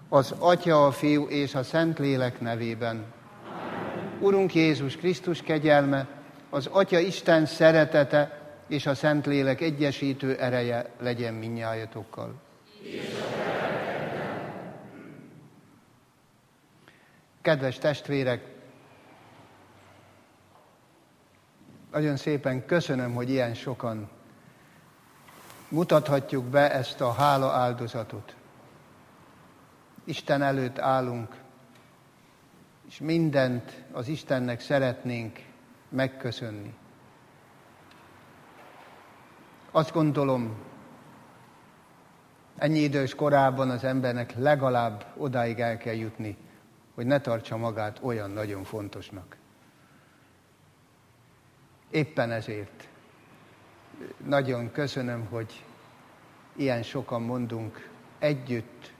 Az Atya, a Fiú és a Szentlélek nevében. Urunk Jézus Krisztus kegyelme, az Atya Isten szeretete és a Szentlélek egyesítő ereje legyen mindnyájatokkal. Kedves testvérek, nagyon szépen köszönöm, hogy ilyen sokan mutathatjuk be ezt a hála áldozatot. Isten előtt állunk, és mindent az Istennek szeretnénk megköszönni. Azt gondolom, ennyi idős korában az embernek legalább odáig el kell jutni, hogy ne tartsa magát olyan nagyon fontosnak. Éppen ezért nagyon köszönöm, hogy ilyen sokan mondunk együtt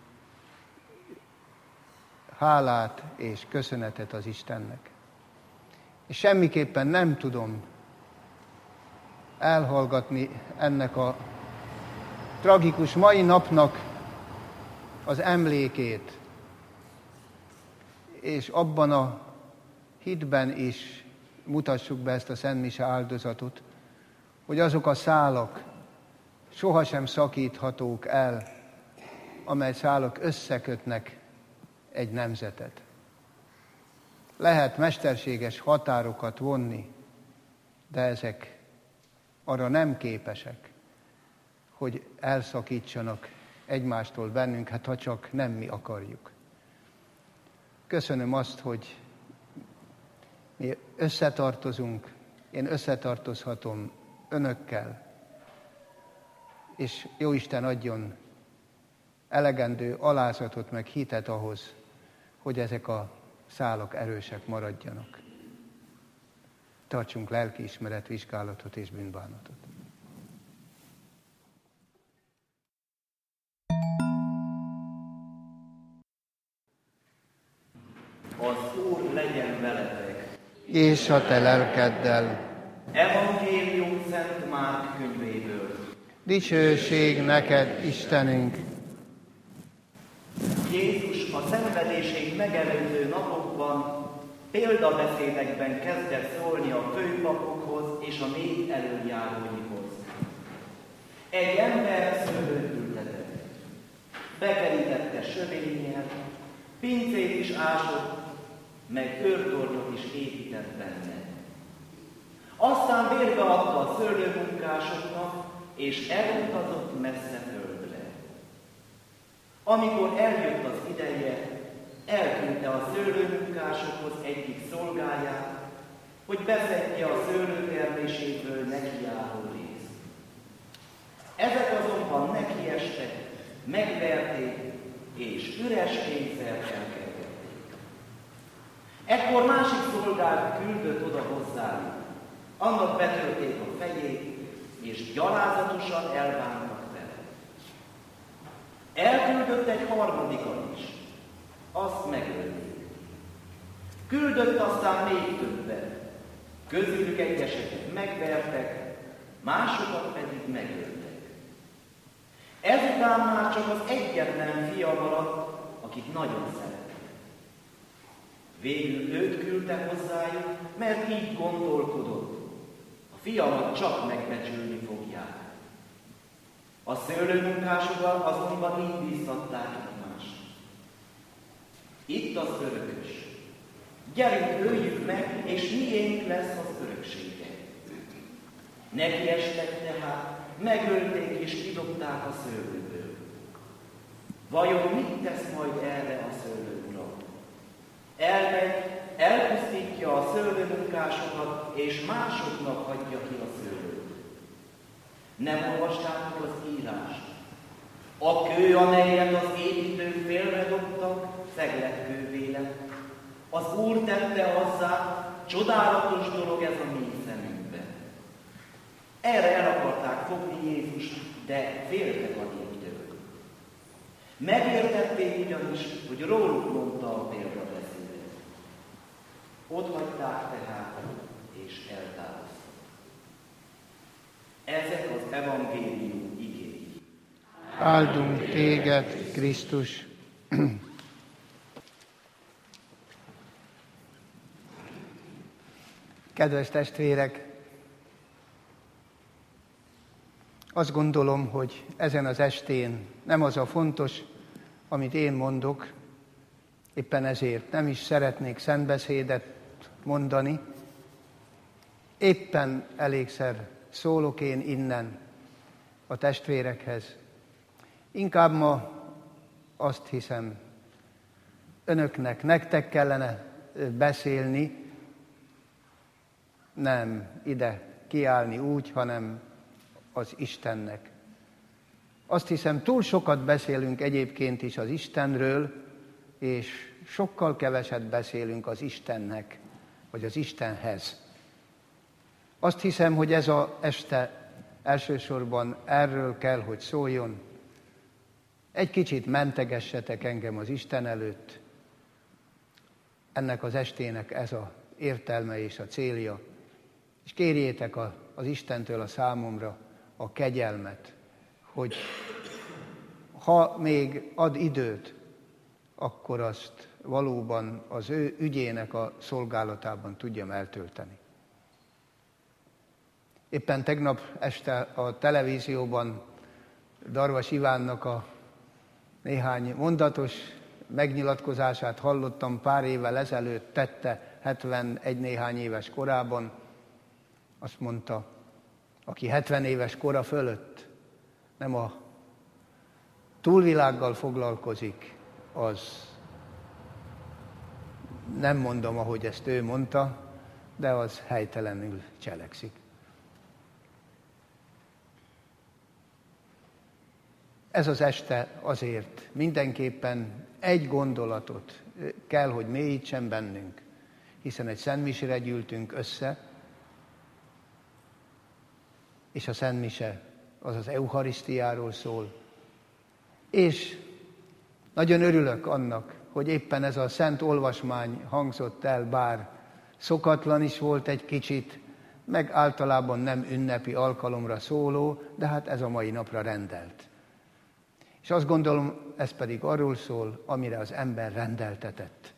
hálát és köszönetet az Istennek. És semmiképpen nem tudom elhallgatni ennek a tragikus mai napnak az emlékét, és abban a hitben is mutassuk be ezt a szentmise áldozatot, hogy azok a szálak sohasem szakíthatók el, amely szálak összekötnek egy nemzetet. Lehet mesterséges határokat vonni, de ezek arra nem képesek, hogy elszakítsanak egymástól bennünket, ha csak nem mi akarjuk. Köszönöm azt, hogy mi összetartozunk, én összetartozhatom önökkel, és Jóisten adjon elegendő alázatot meg hitet ahhoz, hogy ezek a szálak erősek maradjanak. Tartsunk lelkiismeret vizsgálatot és bűnbánatot. Az Úr legyen veletek. És a te lelkeddel. Evangélium Szent Márk könyvéből. Dicsőség neked, Istenünk! Jézus a szenvedését megelőző napokban példabeszédekben kezdett szólni a főpapokhoz és a nép elöljáróihoz. Egy ember szőlőt ültetett, bekerítette sövényjel, pincét is ásott, meg őrtornyot is épített benne. Aztán bérbe adta a szőlőmunkásoknak, és elutazott messze földre. Amikor eljött az ideje, elküldte a szőlőmunkásokhoz egyik szolgáját, hogy beszedje a szőlőterméséből nekiálló részt. Ezek azonban nekiestek, megverték, és üres kézzel elkergették. Ekkor másik szolgát küldött oda hozzájuk. Annak betörték a fejét, és gyalázatosan elbántak vele. Elküldött egy harmadikat is, azt megölték. Küldött aztán még többet, közülük egyeseket megvertek, másokat pedig megöltek. Ezután már csak az egyetlen fia maradt, akit nagyon szeretett. Végül őt küldte hozzájuk, mert így gondolkodott. A fiamat csak megbecsülni fogják. A szőlőmunkásokkal azonban így bíztatták egymást. Itt az örökös. Gyerünk, öljük meg, és miénk lesz az öröksége. Nekiestek tehát, megölték és kidobták a szőlőből. Vajon mit tesz majd erre a szőlőura? Elmegy, elpusztítja a szőlőmunkásokat, és másoknak hagyja ki a szőlőt. Nem olvastátok az írást? A kő, amelyet az építők félredobtak, szegletkővé lett. Az Úr tette azzá, csodálatos dolog ez a mi szemünkben. Erre el akarták fogni Jézust, de féltek a néptől. Megértették ugyanis, hogy róluk mondta a példabeszédet. Ott hagyták tehát, és eltávoztak. Ezek az evangélium igéi. Áldunk téged, Krisztus! Kedves testvérek, azt gondolom, hogy ezen az estén nem az a fontos, amit én mondok, éppen ezért nem is szeretnék szentbeszédet mondani, éppen elégszer szólok én innen a testvérekhez. Inkább ma azt hiszem, önöknek, nektek kellene beszélni, nem ide kiállni úgy, hanem az Istennek. Azt hiszem, túl sokat beszélünk egyébként is az Istenről, és sokkal keveset beszélünk az Istennek, vagy az Istenhez. Azt hiszem, hogy ez az este elsősorban erről kell, hogy szóljon. Egy kicsit mentegessetek engem az Isten előtt. Ennek az estének ez az értelme és a célja. És kérjétek az Istentől a számomra a kegyelmet, hogy ha még ad időt, akkor azt valóban az ő ügyének a szolgálatában tudjam eltölteni. Éppen tegnap este a televízióban Darvas Ivánnak a néhány mondatos megnyilatkozását hallottam, pár évvel ezelőtt tette, 71 néhány éves korában. Azt mondta, aki 70 éves kora fölött nem a túlvilággal foglalkozik, az nem mondom, ahogy ezt ő mondta, de az helytelenül cselekszik. Ez az este azért mindenképpen egy gondolatot kell, hogy mélyítsen bennünk, hiszen egy szentmisére gyűltünk össze, és a szentmise az az eucharisztiáról szól. És nagyon örülök annak, hogy éppen ez a szent olvasmány hangzott el, bár szokatlan is volt egy kicsit, meg általában nem ünnepi alkalomra szóló, de hát ez a mai napra rendelt. És azt gondolom, ez pedig arról szól, amire az ember rendeltetett.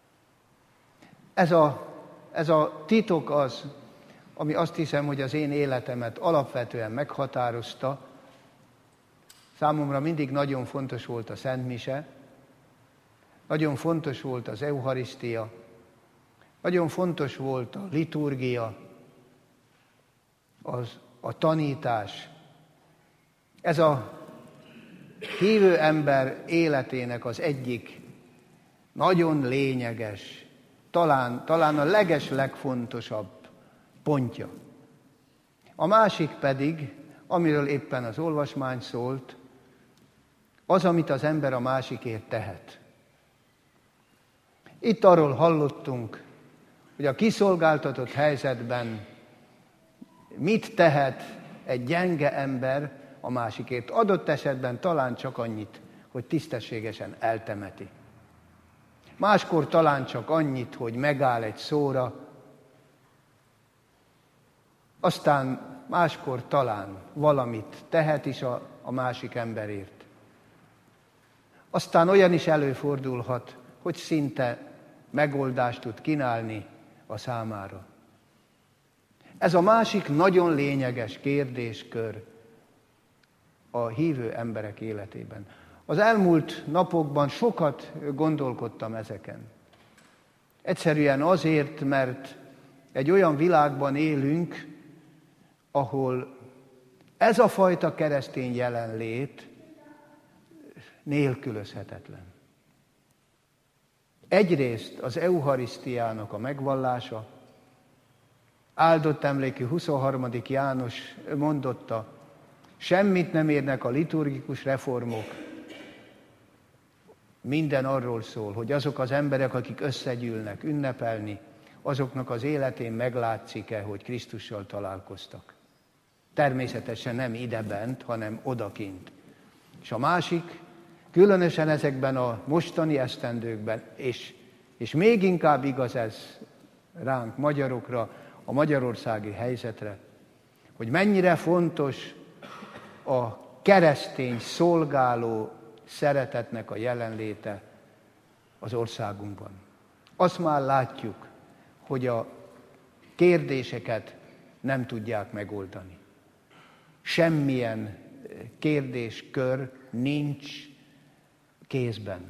Ez a titok az, ami azt hiszem, hogy az én életemet alapvetően meghatározta. Számomra mindig nagyon fontos volt a szentmise, nagyon fontos volt az eucharisztia, nagyon fontos volt a liturgia, a tanítás. Ez a hívő ember életének az egyik nagyon lényeges, talán a legfontosabb pontja. A másik pedig, amiről éppen az olvasmány szólt, az, amit az ember a másikért tehet. Itt arról hallottunk, hogy a kiszolgáltatott helyzetben mit tehet egy gyenge ember a másikért. Adott esetben talán csak annyit, hogy tisztességesen eltemeti. Máskor talán csak annyit, hogy megáll egy szóra, aztán máskor talán valamit tehet is a másik emberért. Aztán olyan is előfordulhat, hogy szinte megoldást tud kínálni a számára. Ez a másik nagyon lényeges kérdéskör a hívő emberek életében. Az elmúlt napokban sokat gondolkodtam ezeken. Egyszerűen azért, mert egy olyan világban élünk, ahol ez a fajta keresztény jelenlét nélkülözhetetlen. Egyrészt az eucharisztiának a megvallása, áldott emlékű 23. János mondotta, semmit nem érnek a liturgikus reformok. Minden arról szól, hogy azok az emberek, akik összegyűlnek ünnepelni, azoknak az életén meglátszik-e, hogy Krisztussal találkoztak. Természetesen nem idebent, hanem odakint. És a másik, különösen ezekben a mostani esztendőkben, és még inkább igaz ez ránk, magyarokra, a magyarországi helyzetre, hogy mennyire fontos a keresztény szolgáló szeretetnek a jelenléte az országunkban. Azt már látjuk, hogy kérdéseket nem tudják megoldani. Semmilyen kérdéskör nincs kézben.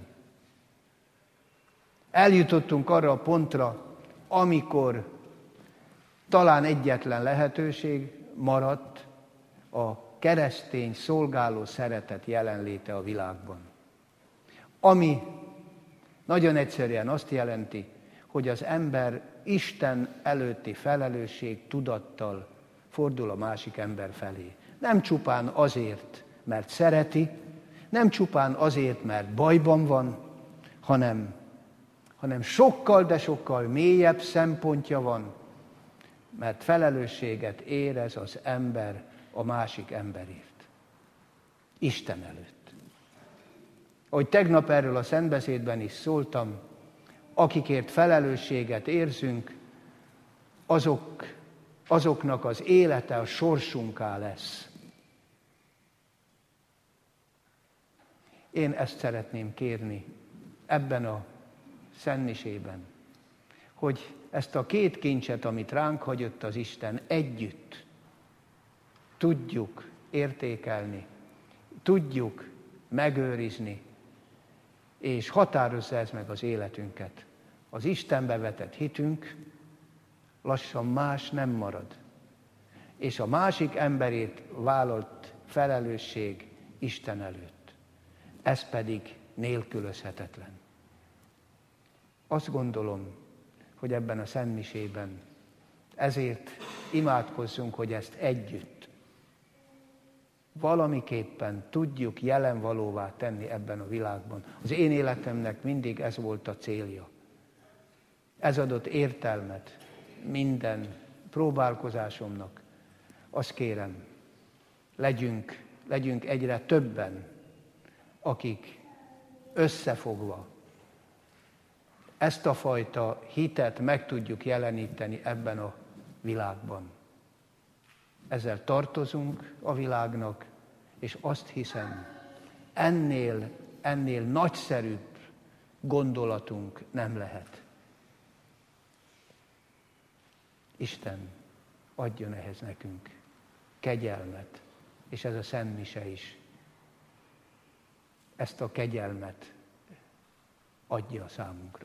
Eljutottunk arra a pontra, amikor talán egyetlen lehetőség maradt a keresztény szolgáló szeretet jelenléte a világban. Ami nagyon egyszerűen azt jelenti, hogy az ember Isten előtti felelősség tudattal fordul a másik ember felé. Nem csupán azért, mert szereti, nem csupán azért, mert bajban van, hanem sokkal, de sokkal mélyebb szempontja van, mert felelősséget érez az ember a másik emberért. Isten előtt. Ahogy tegnap erről a szentbeszédben is szóltam, akikért felelősséget érzünk, azoknak az élete a sorsunká lesz. Én ezt szeretném kérni ebben a szentmisében, hogy ezt a két kincset, amit ránk hagyott az Isten, együtt tudjuk értékelni, tudjuk megőrizni, és határozza ez meg az életünket. Az Istenbe vetett hitünk lassan más nem marad, és a másik emberért vállalt felelősség Isten előtt. Ez pedig nélkülözhetetlen. Azt gondolom, hogy ebben a szentmisében ezért imádkozzunk, hogy ezt együtt valamiképpen tudjuk jelenvalóvá tenni ebben a világban. Az én életemnek mindig ez volt a célja. Ez adott értelmet minden próbálkozásomnak. Azt kérem, legyünk egyre többen, akik összefogva ezt a fajta hitet meg tudjuk jeleníteni ebben a világban. Ezzel tartozunk a világnak, és azt hiszem, ennél nagyszerűbb gondolatunk nem lehet. Isten adjon ehhez nekünk kegyelmet, és ez a szentmise is ezt a kegyelmet adja számunkra.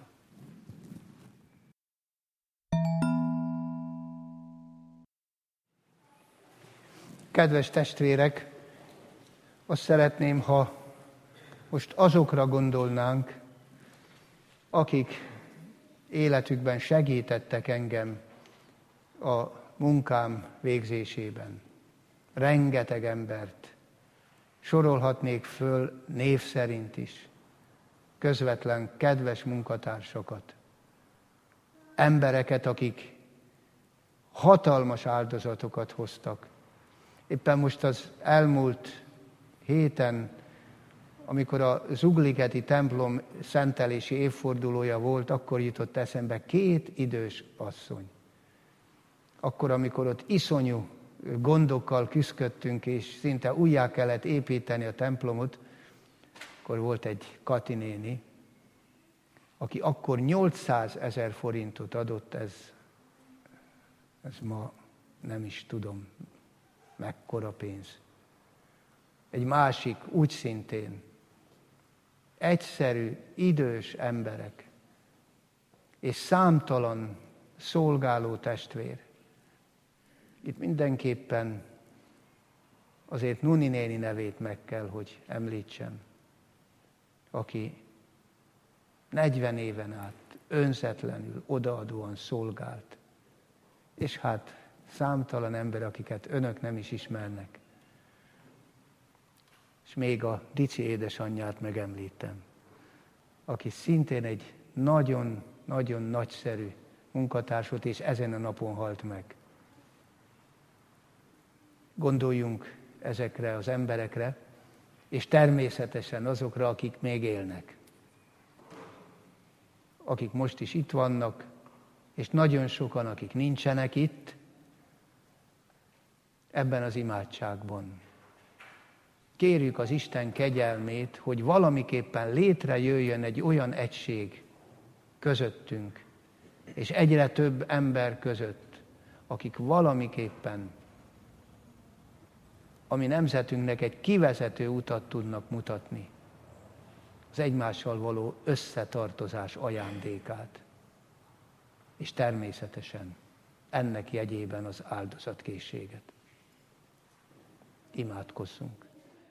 Kedves testvérek, azt szeretném, ha most azokra gondolnánk, akik életükben segítettek engem a munkám végzésében. Rengeteg embert sorolhatnék föl név szerint is, közvetlen kedves munkatársakat, embereket, akik hatalmas áldozatokat hoztak. Éppen most az elmúlt héten, amikor a Zugligeti templom szentelési évfordulója volt, akkor jutott eszembe 2 idős asszony. Akkor, amikor ott iszonyú gondokkal küszködtünk, és szinte újjá kellett építeni a templomot, akkor volt egy Kati néni, aki akkor 800 000 forintot adott, ez ma nem is tudom, mekkora pénz. Egy másik úgy szintén, egyszerű, idős emberek, és számtalan szolgáló testvér. Itt mindenképpen azért Nuni néni nevét meg kell, hogy említsem, aki 40 éven át önzetlenül, odaadóan szolgált. És hát számtalan ember, akiket önök nem is ismernek. És még a Dici édesanyját megemlítem, aki szintén egy nagyon-nagyon nagyszerű munkatárs volt, és ezen a napon halt meg. Gondoljunk ezekre az emberekre, és természetesen azokra, akik még élnek. Akik most is itt vannak, és nagyon sokan, akik nincsenek itt, ebben az imádságban. Kérjük az Isten kegyelmét, hogy valamiképpen létrejöjjön egy olyan egység közöttünk, és egyre több ember között, akik valamiképpen a mi nemzetünknek egy kivezető utat tudnak mutatni, az egymással való összetartozás ajándékát, és természetesen ennek jegyében az áldozatkészséget. Imádkozzunk!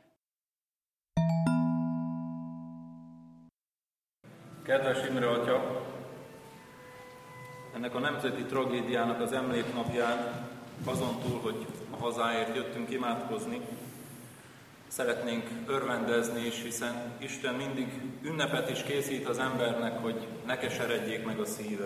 Kedves Imre Atya, ennek a nemzeti tragédiának az emléknapján, azon túl, hogy a hazáért jöttünk imádkozni, szeretnénk örvendezni is, hiszen Isten mindig ünnepet is készít az embernek, hogy ne keseredjék meg a szíve.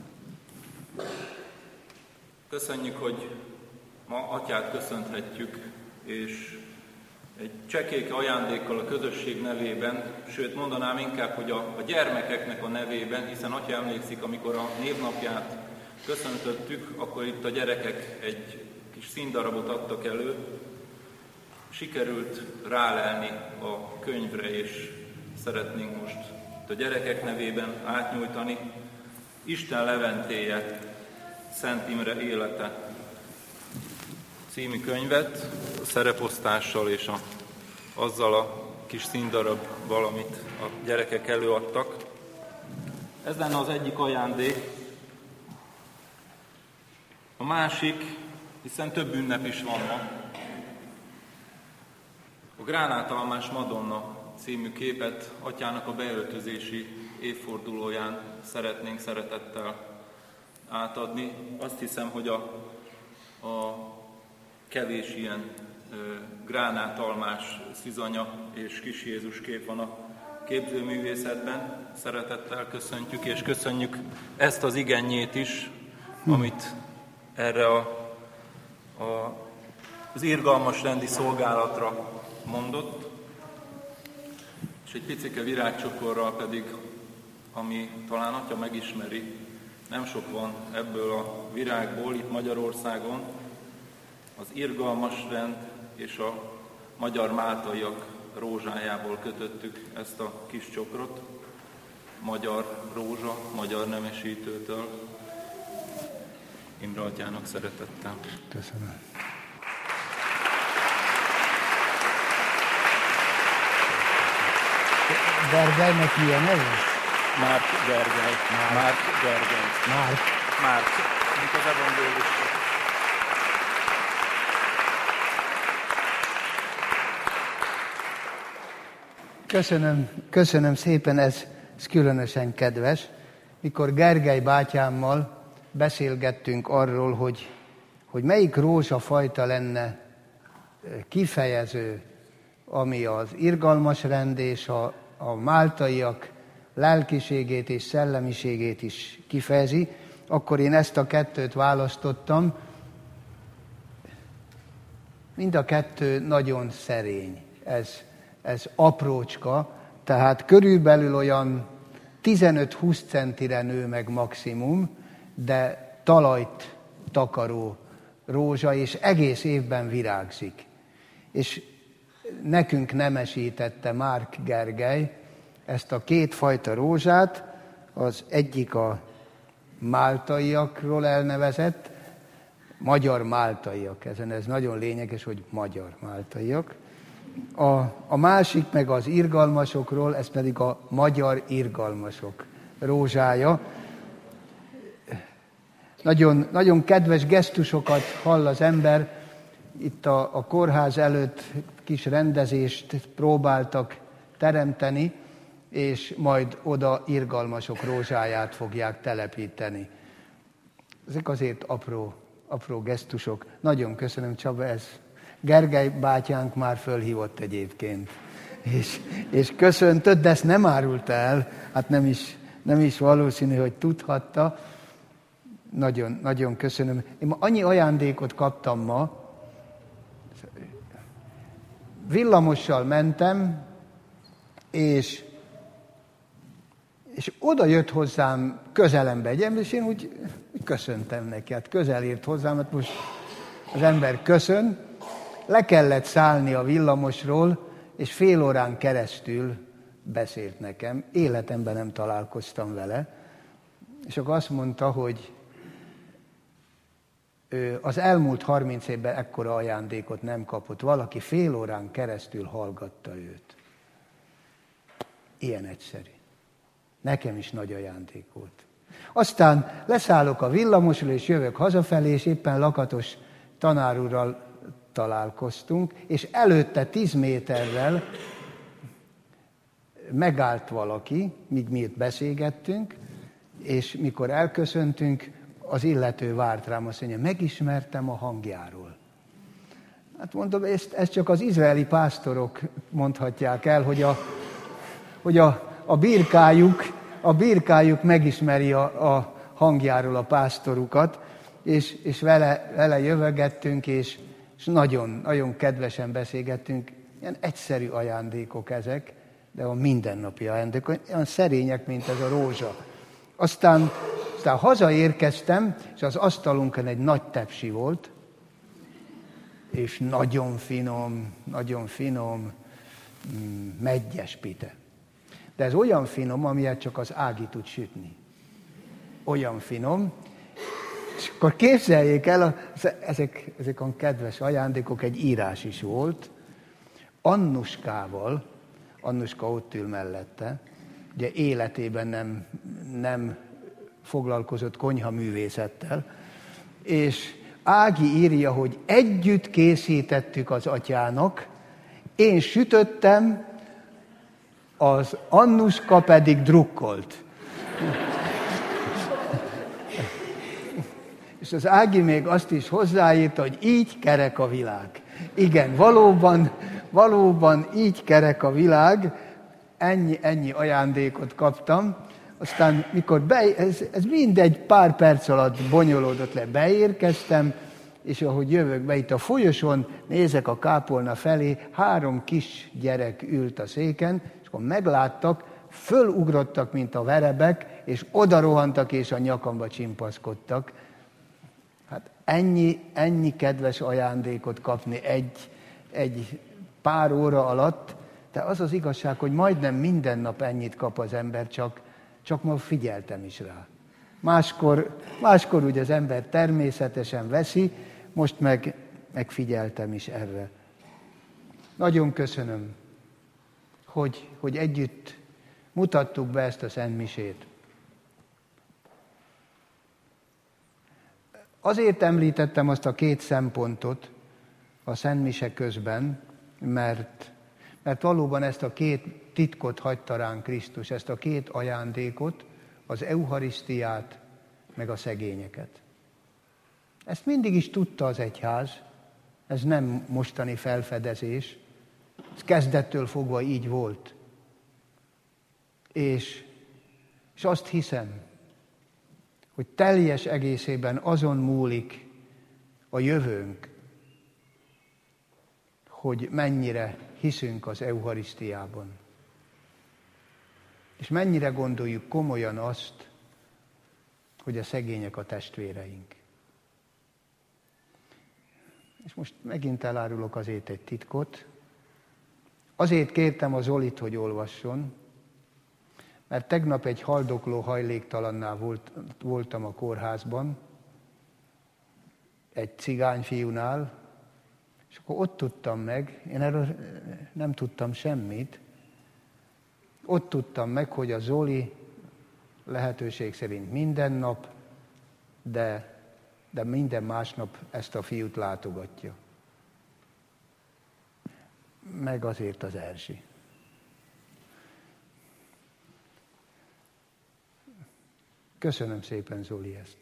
Köszönjük, hogy ma Atyát köszönhetjük, és egy csekély ajándékkal a közösség nevében, sőt mondanám inkább, hogy a gyermekeknek a nevében, hiszen Atya emlékszik, amikor a névnapját köszöntöttük, akkor itt a gyerekek egy kis színdarabot adtak elő, sikerült rálelni a könyvre, és szeretnénk most itt a gyerekek nevében átnyújtani Isten leventéje, Szent Imre élete című könyvet, a szereposztással és azzal a kis színdarabbal, amit a gyerekek előadtak. Ez lenne az egyik ajándék. A másik, hiszen több ünnep is van ma, a Gránátalmás Madonna című képet Atyának a beöltözési évfordulóján szeretnénk szeretettel átadni. Azt hiszem, hogy a kevés ilyen gránátalmás szizanya és kis Jézus kép van a képzőművészetben. Szeretettel köszöntjük, és köszönjük ezt az igennyét is, amit erre az irgalmas rendi szolgálatra mondott, és egy picike virágcsokorral pedig, ami talán Atya megismeri, nem sok van ebből a virágból itt Magyarországon, az irgalmas rend és a magyar máltaiak rózsájából kötöttük ezt a kis csokrot, magyar rózsa, magyar nemesítőtől. Imre Atyának szeretettel. Köszönöm. Gergelynek milyen neve? Márk Gergely. Márk Gergely. Márk. Mint az evangélista. Köszönöm szépen, ez különösen kedves. Mikor Gergely bátyámmal beszélgettünk arról, hogy melyik rózsafajta lenne kifejező, ami az irgalmas rend és a máltaiak lelkiségét és szellemiségét is kifejezi, akkor én ezt a kettőt választottam. Mind a kettő nagyon szerény. Ez aprócska, tehát körülbelül olyan 15-20 centire nő meg maximum, de talajt takaró rózsa, és egész évben virágzik. És nekünk nemesítette Márk Gergely ezt a kétfajta rózsát, az egyik a máltaiakról elnevezett, magyar máltaiak, ez nagyon lényeges, hogy magyar máltaiak. A másik meg az irgalmasokról, ez pedig a magyar irgalmasok rózsája. Nagyon, nagyon kedves gesztusokat hall az ember. Itt a kórház előtt kis rendezést próbáltak teremteni, és majd oda irgalmasok rózsáját fogják telepíteni. Ezek azért apró gesztusok. Nagyon köszönöm, Csaba, ez Gergely bátyánk már fölhívott egyébként. És köszöntött, de ezt nem árulta el, hát nem is valószínű, hogy tudhatta. Nagyon, nagyon köszönöm. Én annyi ajándékot kaptam ma, villamossal mentem, és oda jött hozzám közelembe egy ember, és én úgy köszöntem neki. Hát közel ért hozzám, hát most az ember köszön. Le kellett szállni a villamosról, és fél órán keresztül beszélt nekem. Életemben nem találkoztam vele. És akkor azt mondta, hogy az elmúlt 30 évben ekkora ajándékot nem kapott. Valaki fél órán keresztül hallgatta őt. Ilyen egyszerű. Nekem is nagy ajándék volt. Aztán leszállok a villamosról, és jövök hazafelé, és éppen Lakatos tanárúrral találkoztunk, és előtte 10 méterrel megállt valaki, míg mi itt beszélgettünk, és mikor elköszöntünk, az illető várt rám, azt mondja, megismertem a hangjáról. Hát mondom, ezt csak az izraeli pásztorok mondhatják el, hogy a birkájuk megismeri a hangjáról a pásztorukat, és vele jövögettünk, és nagyon, nagyon kedvesen beszélgettünk. Ilyen egyszerű ajándékok ezek, de a mindennapi ajándékok, olyan szerények, mint ez a rózsa. Aztán hazaérkeztem, és az asztalunkon egy nagy tepsi volt, és nagyon finom meggyes pite. De ez olyan finom, amilyet csak az Ági tud sütni. Olyan finom. És akkor képzeljék el, ezek a kedves ajándékok, egy írás is volt. Annuskával, Annuska ott ül mellette, ugye életében nem foglalkozott konyhaművészettel, és Ági írja, hogy együtt készítettük az atyának, én sütöttem, az Annuska pedig drukkolt. És az Ági még azt is hozzáírta, hogy így kerek a világ. Igen, valóban így kerek a világ, ennyi ajándékot kaptam. Aztán, mikor ez mindegy pár perc alatt bonyolódott le, beérkeztem, és ahogy jövök be itt a folyosón, nézek a kápolna felé, 3 kis gyerek ült a széken, és akkor megláttak, fölugrottak, mint a verebek, és oda rohantak, és a nyakamba csimpaszkodtak. Hát ennyi kedves ajándékot kapni egy pár óra alatt, de az az igazság, hogy majdnem minden nap ennyit kap az ember, csak ma figyeltem is rá. Máskor ugye az ember természetesen veszi, most meg figyeltem is erre. Nagyon köszönöm, hogy együtt mutattuk be ezt a szentmisét. Azért említettem azt a 2 szempontot a szentmise közben, mert valóban ezt a 2 titkot hagyta ránk Krisztus, ezt a 2 ajándékot, az eucharisztiát, meg a szegényeket. Ezt mindig is tudta az egyház, ez nem mostani felfedezés, ez kezdettől fogva így volt. És azt hiszem, hogy teljes egészében azon múlik a jövőnk, hogy mennyire hiszünk az eucharisztiában. És mennyire gondoljuk komolyan azt, hogy a szegények a testvéreink. És most megint elárulok azért egy titkot. Azért kértem a Zolit, hogy olvasson, mert tegnap egy haldokló hajléktalannál voltam a kórházban, egy cigányfiúnál, és akkor ott tudtam meg, én erről nem tudtam semmit, ott tudtam meg, hogy a Zoli lehetőség szerint minden nap, de minden másnap ezt a fiút látogatja. Meg azért az Erzsi. Köszönöm szépen, Zoli, ezt.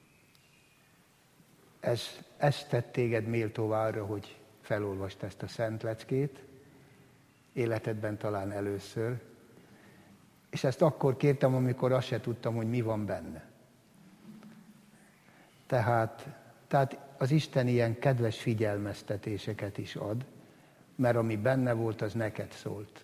Ez tett téged méltóvá arra, hogy felolvast ezt a szent leckét, életedben talán először, és ezt akkor kértem, amikor azt se tudtam, hogy mi van benne. Tehát az Isten ilyen kedves figyelmeztetéseket is ad, mert ami benne volt, az neked szólt.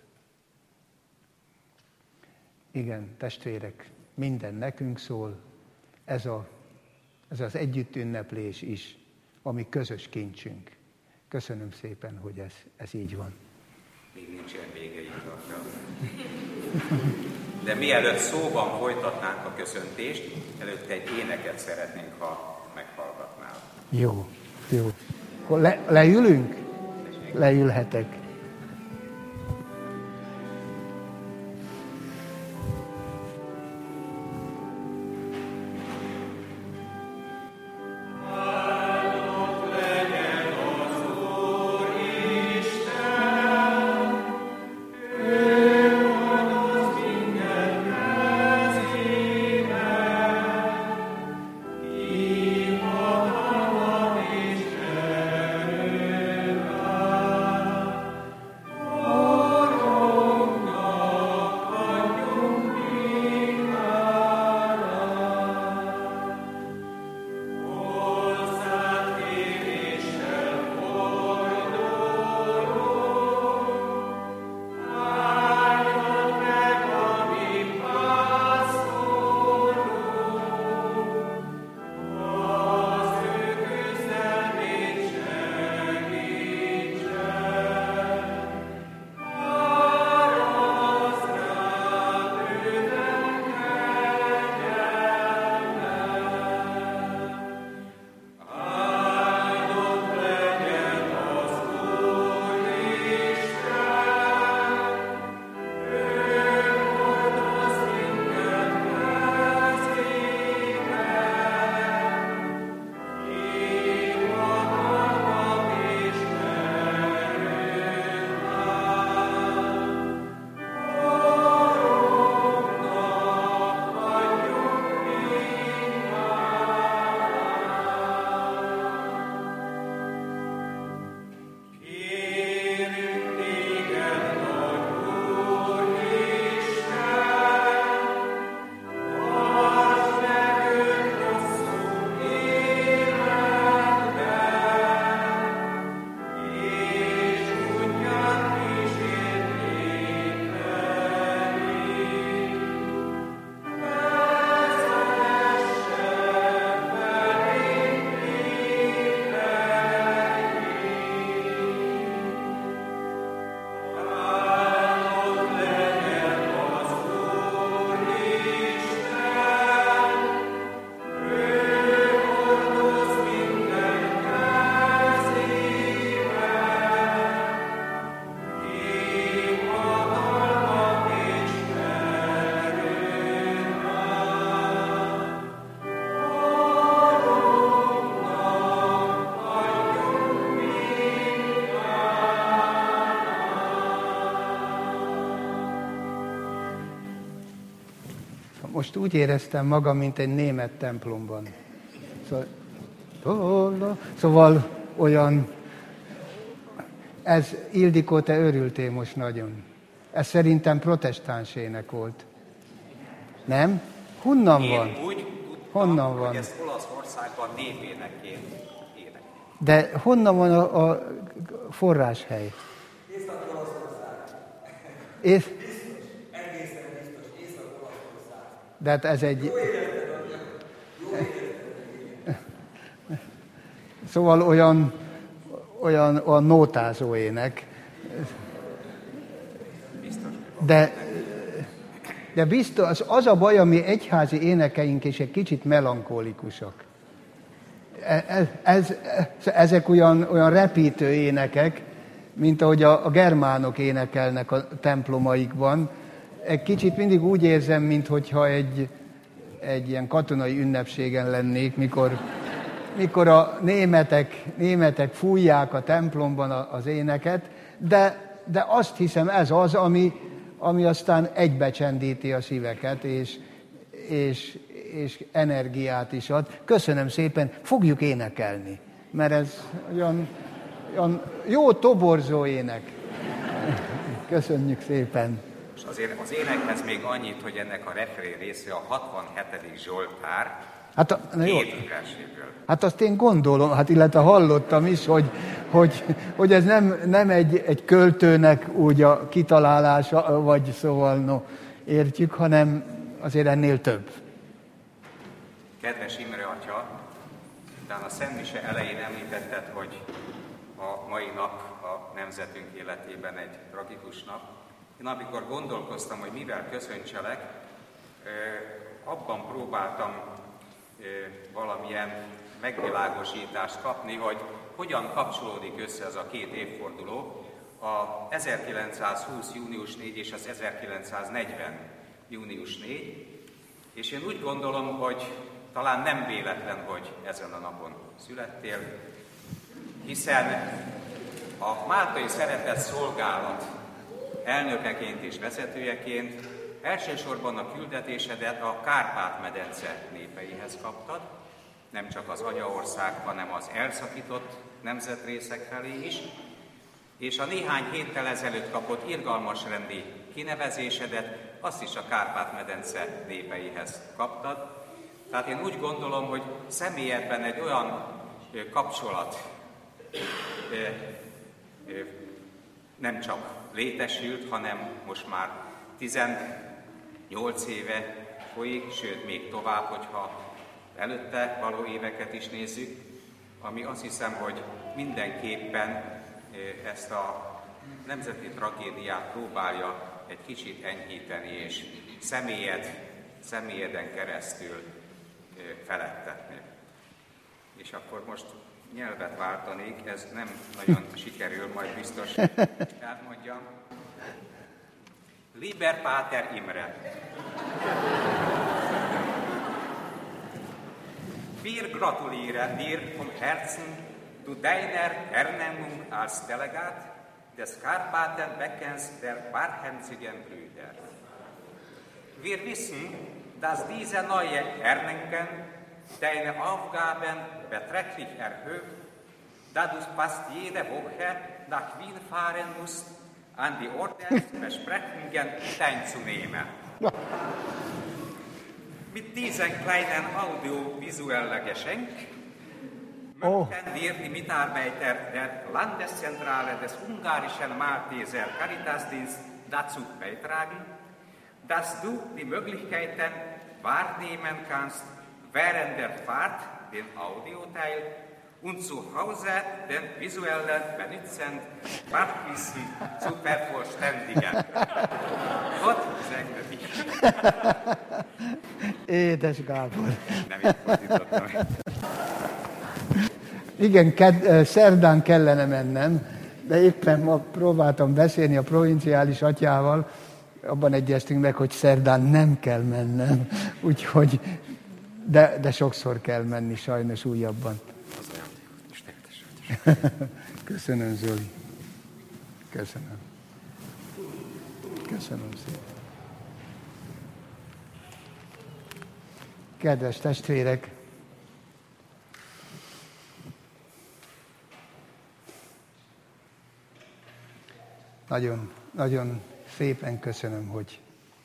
Igen, testvérek, minden nekünk szól, ez az együtt ünneplés is, ami közös kincsünk. Köszönöm szépen, hogy ez így van. Még nincsen vége itt a De mielőtt szóban folytatnánk a köszöntést, előtte egy éneket szeretnénk, ha meghallgatnál. Jó. Akkor leülünk? Leülhetek. Most úgy éreztem magam, mint egy német templomban. Szóval olyan... Ez, Ildikó, te örültél most nagyon. Ez szerintem protestáns ének volt. Nem? Honnan van? Én úgy tudtam, honnan van? Hogy ez Olaszországban névéneként ének. De honnan van a forráshely? Észak-Olaszország. Egészen biztos, Észak-Olaszország. De hát ez egy... Jó érezted, Anya. Jó érezted. Szóval olyan nótázó ének. De biztos, az a baj, ami egyházi énekeink és egy kicsit melankólikusak. Ezek olyan repítő énekek, mint ahogy a germánok énekelnek a templomaikban. Egy kicsit mindig úgy érzem, minthogyha egy ilyen katonai ünnepségen lennék, mikor a németek fújják a templomban az éneket, de azt hiszem ez az, ami aztán egybecsendíti a szíveket, és energiát is ad. Köszönöm szépen, fogjuk énekelni, mert ez olyan jó toborzó ének. Köszönjük szépen. És azért az énekhez még annyit, hogy ennek a refrén része a 67. Zsoltár, két verséből. Hát azt én gondolom, illetve hallottam is, hogy ez nem egy költőnek úgy a kitalálása, vagy szóval értjük, hanem azért ennél több. Kedves Imre atya, talán a Szentmise elején említetted, hogy a mai nap a nemzetünk életében egy tragikus nap. Én amikor gondolkoztam, hogy mivel köszöntselek, abban próbáltam valamilyen megvilágosítást kapni, hogy hogyan kapcsolódik össze ez a két évforduló, a 1920. június 4 és az 1940. június 4, és én úgy gondolom, hogy talán nem véletlen, hogy ezen a napon születtél, hiszen a Máltai Szeretett Szolgálat elnökeként és vezetőjeként elsősorban a küldetésedet a Kárpát-medence népeihez kaptad, nem csak az anyaország, hanem az elszakított nemzetrészek felé is, és a néhány héttel ezelőtt kapott irgalmasrendi kinevezésedet azt is a Kárpát-medence népeihez kaptad. Tehát én úgy gondolom, hogy személyedben egy olyan kapcsolat nem csak létesült, hanem most már 18 éve folyik, sőt még tovább, hogyha előtte való éveket is nézzük, ami azt hiszem, hogy mindenképpen ezt a nemzeti tragédiát próbálja egy kicsit enyhíteni, és személyeden keresztül felettetni. És akkor most nyelvet váltanék, ez nem nagyon sikerül, majd biztos elmondjam. Lieber Pater Imre, wir gratulieren dir vom Herzen zu deiner Ernennung als Delegat des Karpatenbeckens der barmherzigen Brüder. Wir wissen, dass diese neue Ernennung deine Aufgaben beträchtlich erhöht, da du fast jede Woche nach Wien fahren musst, an die Ordensbesprechungen teilzunehmen. Mit diesem kleinen audiovisuellen Geschenk möchten wir die Mitarbeiter der Landeszentrale des ungarischen Malteser Caritasdienst dazu beitragen, dass du die Möglichkeiten wahrnehmen kannst, während der Fahrt den Audioteil und zu Hause den visuellen benutzen Fachwissen zu vervollständigen. Gott segne dich! Édes Gábor! Nem így fordítottam. Igen, szerdán kellene mennem, de éppen ma próbáltam beszélni a provinciális atyával, abban egyeztünk meg, hogy szerdán nem kell mennem, úgyhogy, de sokszor kell menni, sajnos újabban. Köszönöm, Zoli. Köszönöm. Köszönöm szépen. Kedves testvérek, nagyon szépen köszönöm, hogy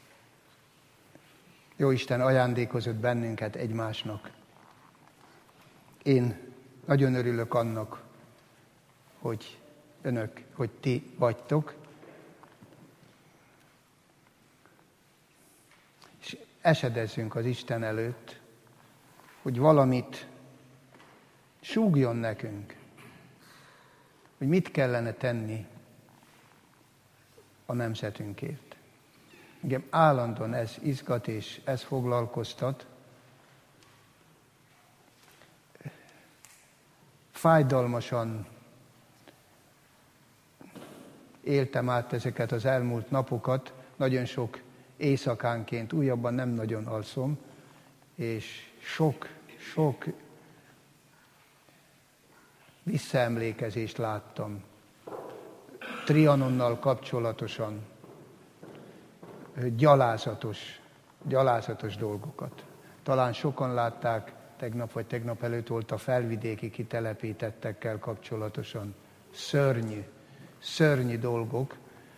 Jóisten ajándékozott bennünket egymásnak. Én nagyon örülök annak, hogy ti vagytok, és esedezzünk az Isten előtt, hogy valamit súgjon nekünk, hogy mit kellene tenni a nemzetünkért. Engem állandóan ez izgat és ez foglalkoztat. Fájdalmasan éltem át ezeket az elmúlt napokat, nagyon sok éjszakánként, újabban nem nagyon alszom, és sok visszaemlékezést láttam Trianonnal kapcsolatosan, gyalázatos dolgokat. Talán sokan látták, tegnap vagy tegnap előtt volt a felvidéki kitelepítettekkel kapcsolatosan. Szörnyű dolgok.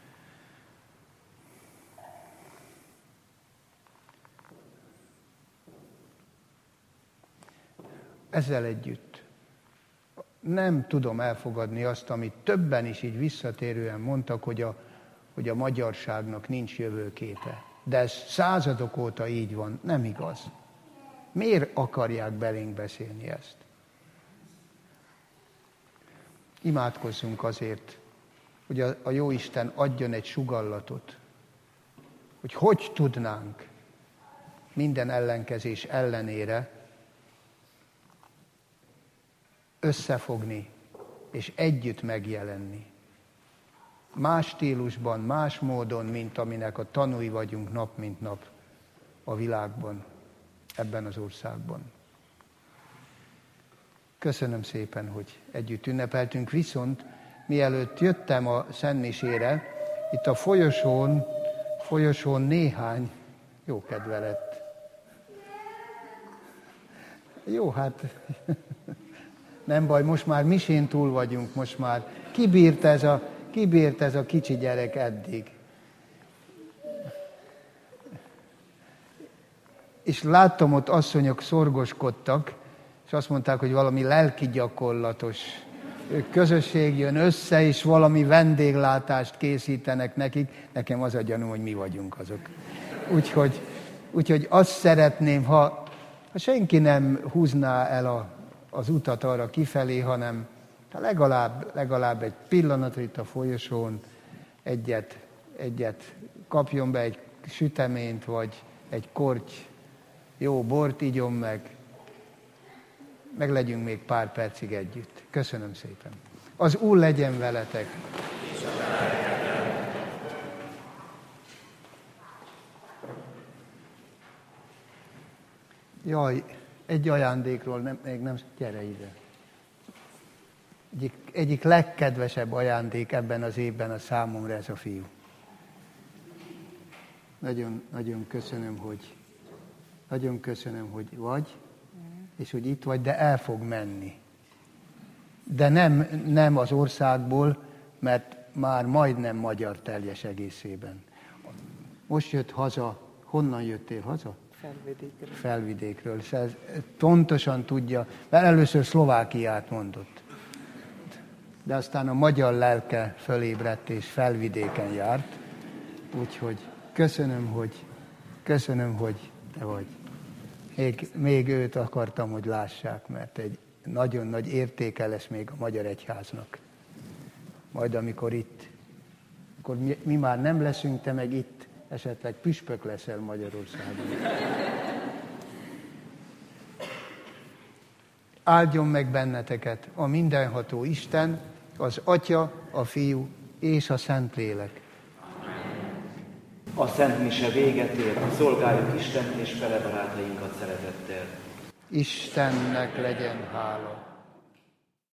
Ezzel együtt nem tudom elfogadni azt, amit többen is így visszatérően mondtak, hogy a magyarságnak nincs jövőképe. De ez századok óta így van, nem igaz. Miért akarják belénk beszélni ezt? Imádkozzunk azért, hogy a Jóisten adjon egy sugallatot, hogy tudnánk minden ellenkezés ellenére összefogni, és együtt megjelenni. Más stílusban, más módon, mint aminek a tanúi vagyunk nap mint nap a világban, ebben az országban. Köszönöm szépen, hogy együtt ünnepeltünk, viszont mielőtt jöttem a szentmisére, itt a folyosón néhány jó kedve lett. Jó, hát nem baj, most már misén túl vagyunk, most már kibírt ez a kicsi gyerek eddig. És láttam, ott asszonyok szorgoskodtak, és azt mondták, hogy valami lelki gyakorlatos közösség jön össze, és valami vendéglátást készítenek nekik. Nekem az a gyanúm, hogy mi vagyunk azok. Úgyhogy azt szeretném, ha senki nem húzná el az utat arra kifelé, hanem legalább egy pillanatra itt a folyosón egyet kapjon be, egy süteményt, vagy egy korty jó bort igyon meg legyünk még pár percig együtt. Köszönöm szépen. Az Úr legyen veletek. Jaj, egy ajándékról még nem, gyere ide. Egyik legkedvesebb ajándék ebben az évben a számomra ez a fiú. Nagyon köszönöm, hogy vagy, és hogy itt vagy, de el fog menni. De nem az országból, mert már majdnem magyar teljes egészében. Most jött haza. Honnan jöttél haza? Felvidékről. Ez pontosan tudja, mert először Szlovákiát mondott. De aztán a magyar lelke fölébredt és Felvidéken járt. Úgyhogy köszönöm, hogy te vagy. Még őt akartam, hogy lássák, mert egy nagyon nagy értéke lesz még a Magyar Egyháznak. Majd amikor akkor mi már nem leszünk, te meg itt esetleg püspök leszel Magyarországon. Áldjon meg benneteket a mindenható Isten, az Atya, a Fiú és a Szentlélek. A Szent Mise véget ér, szolgáljuk Istent és fele barátainkat szeretettel. Istennek legyen hála.